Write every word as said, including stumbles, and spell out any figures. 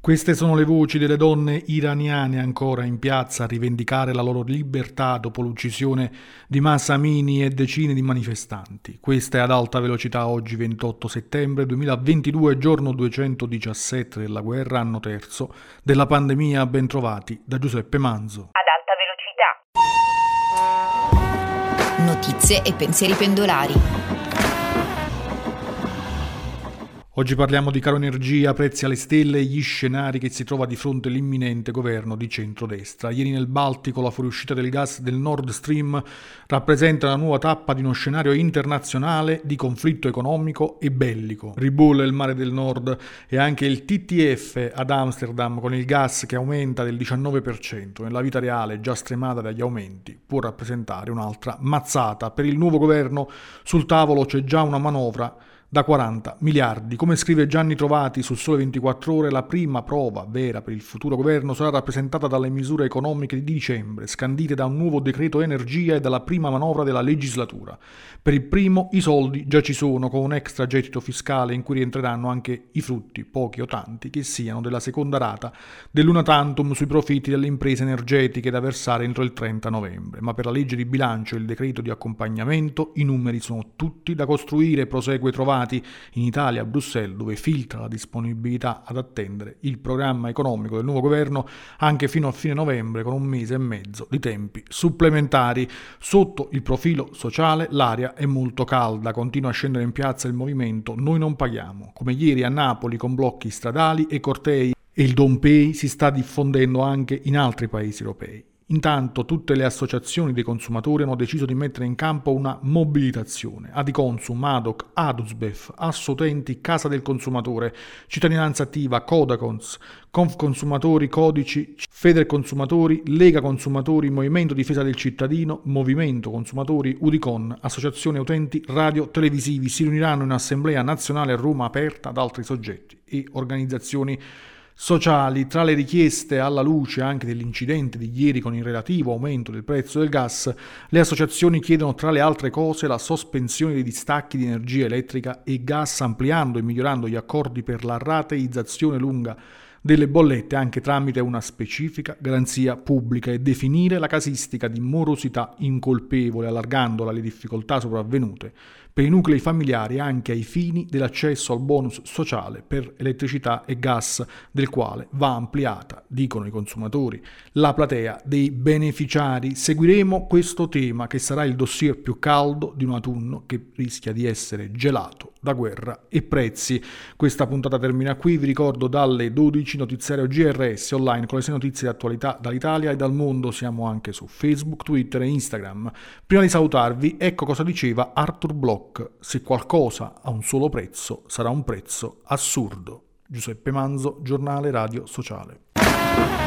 Queste sono le voci delle donne iraniane ancora in piazza a rivendicare la loro libertà dopo l'uccisione di Mahsa Amini e decine di manifestanti. Questa è Ad Alta Velocità, oggi ventotto settembre duemilaventidue, giorno duecentodiciassette della guerra, anno terzo della pandemia. Bentrovati da Giuseppe Manzo. Ad Alta Velocità. Notizie e pensieri pendolari. Oggi parliamo di caro energia, prezzi alle stelle e gli scenari che si trova di fronte l'imminente governo di centrodestra. Ieri nel Baltico la fuoriuscita del gas del Nord Stream rappresenta una nuova tappa di uno scenario internazionale di conflitto economico e bellico. Ribolle il mare del Nord e anche il T T F ad Amsterdam, con il gas che aumenta del diciannove per cento. Nella vita reale, già stremata dagli aumenti, può rappresentare un'altra mazzata. Per il nuovo governo sul tavolo c'è già una manovra da quaranta miliardi. Come scrive Gianni Trovati su Sole ventiquattro Ore, la prima prova vera per il futuro governo sarà rappresentata dalle misure economiche di dicembre, scandite da un nuovo decreto energia e dalla prima manovra della legislatura. Per il primo i soldi già ci sono, con un extra gettito fiscale in cui rientreranno anche i frutti, pochi o tanti che siano, della seconda rata dell'una tantum sui profitti delle imprese energetiche da versare entro il trenta novembre. Ma per la legge di bilancio e il decreto di accompagnamento i numeri sono tutti da costruire, prosegue Trovati. In Italia, a Bruxelles, dove filtra la disponibilità ad attendere il programma economico del nuovo governo anche fino a fine novembre, con un mese e mezzo di tempi supplementari. Sotto il profilo sociale l'aria è molto calda, continua a scendere in piazza il movimento Noi non paghiamo, come ieri a Napoli con blocchi stradali e cortei, e il Don't Pay si sta diffondendo anche in altri paesi europei. Intanto tutte le associazioni dei consumatori hanno deciso di mettere in campo una mobilitazione. Adiconsum, Adoc, Adusbef, Assoutenti, Casa del Consumatore, Cittadinanza Attiva, Codacons, Confconsumatori, Codici, Federconsumatori, Lega Consumatori, Movimento Difesa del Cittadino, Movimento Consumatori, Udicon, Associazione Utenti Radio Televisivi si riuniranno in assemblea nazionale a Roma aperta ad altri soggetti e organizzazioni sociali. Tra le richieste, alla luce anche dell'incidente di ieri con il relativo aumento del prezzo del gas, le associazioni chiedono tra le altre cose la sospensione dei distacchi di energia elettrica e gas, ampliando e migliorando gli accordi per la rateizzazione lunga delle bollette anche tramite una specifica garanzia pubblica, e definire la casistica di morosità incolpevole, allargandola alle difficoltà sopravvenute per i nuclei familiari anche ai fini dell'accesso al bonus sociale per elettricità e gas, del quale va ampliata, dicono i consumatori, la platea dei beneficiari. Seguiremo questo tema, che sarà il dossier più caldo di un autunno che rischia di essere gelato da guerra e prezzi. Questa puntata termina qui, vi ricordo dalle dodici notiziario G R S online con le sei notizie di attualità dall'Italia e dal mondo. Siamo anche su Facebook, Twitter e Instagram. Prima di salutarvi, ecco cosa diceva Arthur Bloch: se qualcosa ha un solo prezzo, sarà un prezzo assurdo. Giuseppe Manzo, Giornale Radio Sociale.